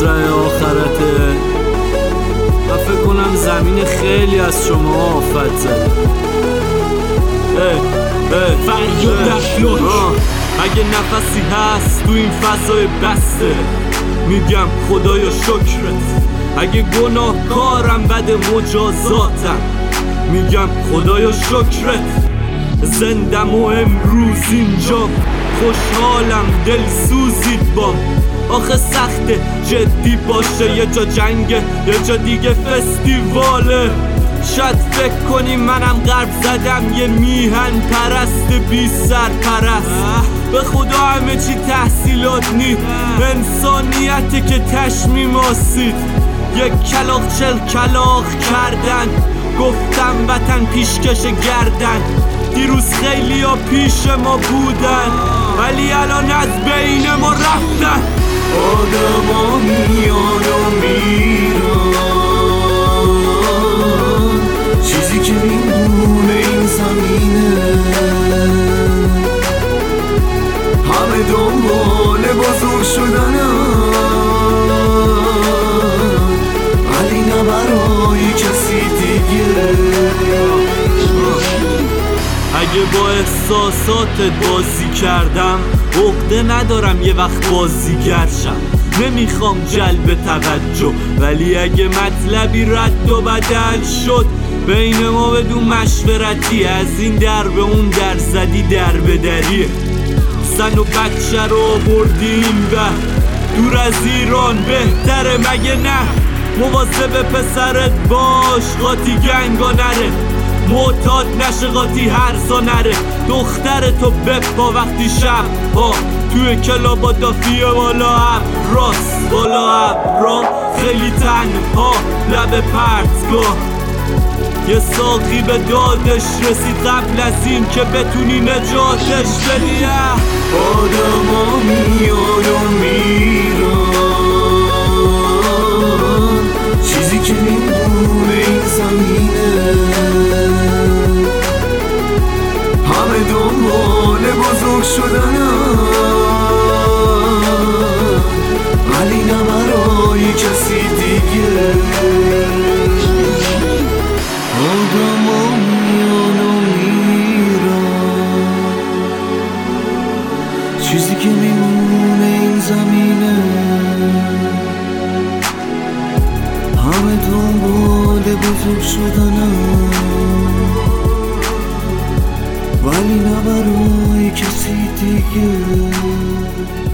مزرعه آخرته. من فکر کنم زمین خیلی از شما آفت زده. اگه نفسی هست تو این فضای بسته، میگم خدایا شکرت. اگه گناهکارم بد مجازاتم، میگم خدایا شکرت. زندم و امروز اینجا خوشحالم، دل سوزید بام. آخه سخته جدی باشه، یه جا جنگه یه جا دیگه فستیواله. شاید فکر کنی منم غرب زدم، یه میهن پرست بی سرپرست. به خدا همه چی تحصیلات نی، انسانیته که تشمیم آسید. یک کلاغ 40 کلاغ کردن، گفتم وطن پیشکش گردن. دیروز خیلی ها پیش ما بودن، ولی الان از بین ما رفتن. آدم ها میان و میرن، چیزی که میمونه این زمینه. همه دنبال بزرگ شدنن، ولی نه برای کسی دیگه. اگه با احساساتت بازی کردم، عقده ندارم یه وقت بازیگر شم. نمیخوام جلب توجه، ولی اگه مطلبی رد و بدل شد بین ما بدون مشورتی، از این در به اون در زدی در به دریه. زن و بچه رو آوردیم و دور از ایران بهتره مگه نه؟ مواظب پسرت باش قاطی گنگا نره، معتاد نشه قاطی هرزا نره. دختر تو بپا وقتی شب ها توی کلابا دافیه بالا راست بالا ابرا. خیلی تنها لب پرتگاه، یه ساقی به دادش رسید قبل از این که بتونی نجاتش بدی. آدم ها میان و میرن، چیزی که میمونه این زمینه. همه دنبال بزرگ شدنن، ولی نه برای کسی دیگه. آدم ها میان و میرن، چیزی که میمونه این زمینه. همه دنبال بزرگ شدنن، ولی نه برای کسی دیگه.